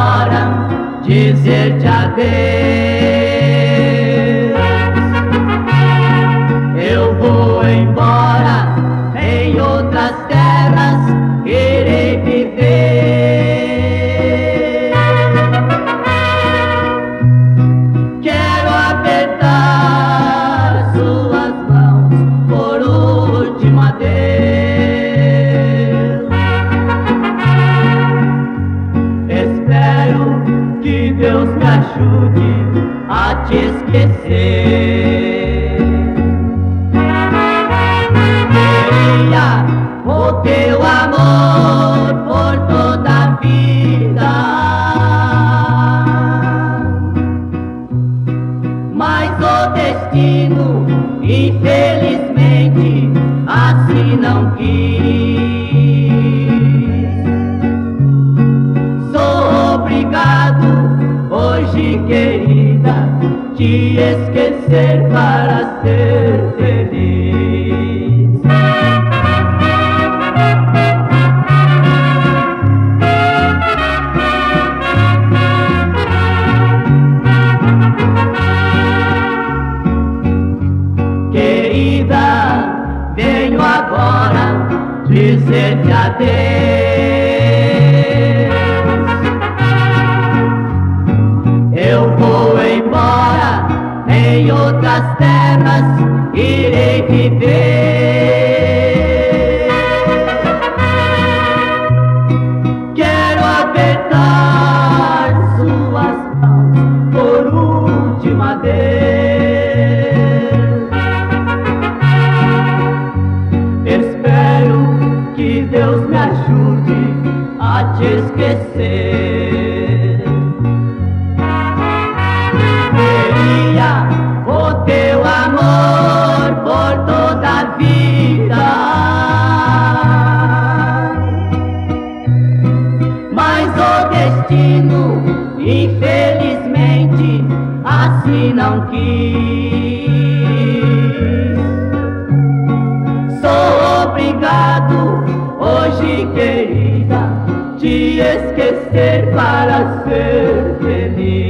agora dizer-te adeus. Eu vou embora, em outras terras irei viver. Quero apertar suas mãos por última vez. Espero que Deus me ajude a te esquecer. Queria o teu amor por toda a vida, mas o destino, infelizmente, assim não quis. Sou obrigado hoje, querida, te esquecer para ser feliz. Querida, venho agora dizer-te adeus. Eu vou embora, em outras terras irei viver. Quero apertar suas mãos por última vez. Espero que Deus me ajude a te esquecer. Queria o teu amor por toda a vida, mas o destino, infelizmente, assim não quis. Sou obrigado hoje, querida, te esquecer para ser feliz.